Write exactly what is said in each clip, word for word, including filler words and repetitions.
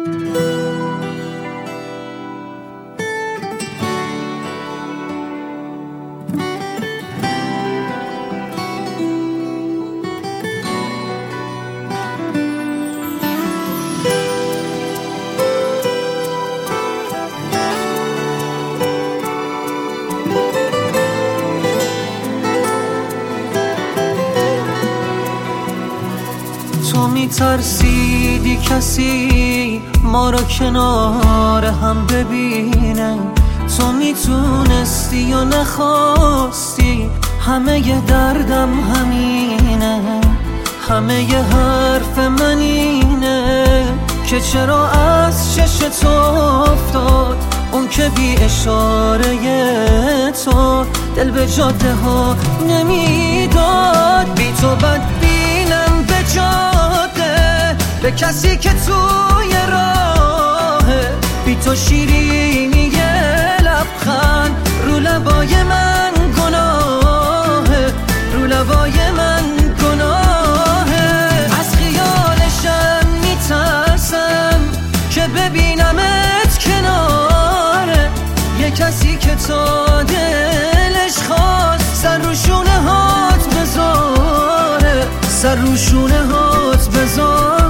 تو میترسیدی کسی ما رو کنار هم ببینه، تو میتونستی یا نخواستی، همه ی دردم همینه، همه ی حرف من اینه که چرا از چش تو افتاد اون که بی اشاره تو دل به جاده ها نمیداد. بی تو بد بینم به جاده به کسی که توی راهه، بی تو شیرینی لبخند رو لبای من گناهه، رو لبای من گناهه. از خیالشم میترسم که ببینمت کناره یه کسی که تا دلش خواست سر رو شونه هات بذاره، سر رو شونه هات بذاره.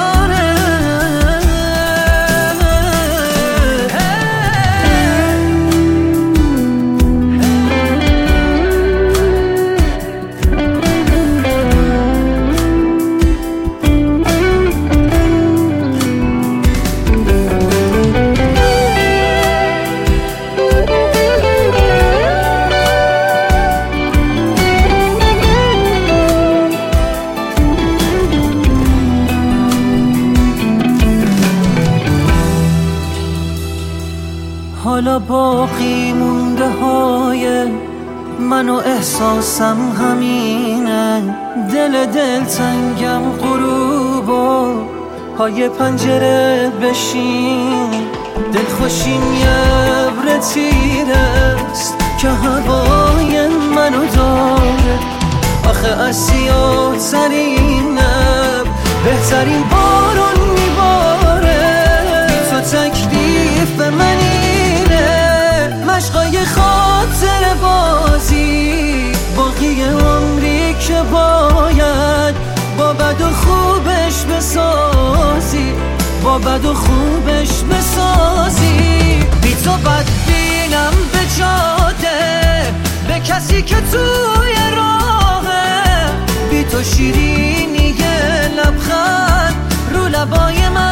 حالا باقی مونده های من و احساسم همینه، دل دل تنگم غروب و پای پنجره بشین، دل خوشیم یه ابر تیرست که هوای منو داره، آخه از سیاه ترین ابر بهترین بارون میباره. تو تکلیف منی مشقای خاطر بازی، باقی عمری که باید با بد و خوبش بسازی، با بد و خوبش بسازی. بی تو بد بینم به جاده به کسی که توی راهه، بی تو شیرینی لبخند رو لبای من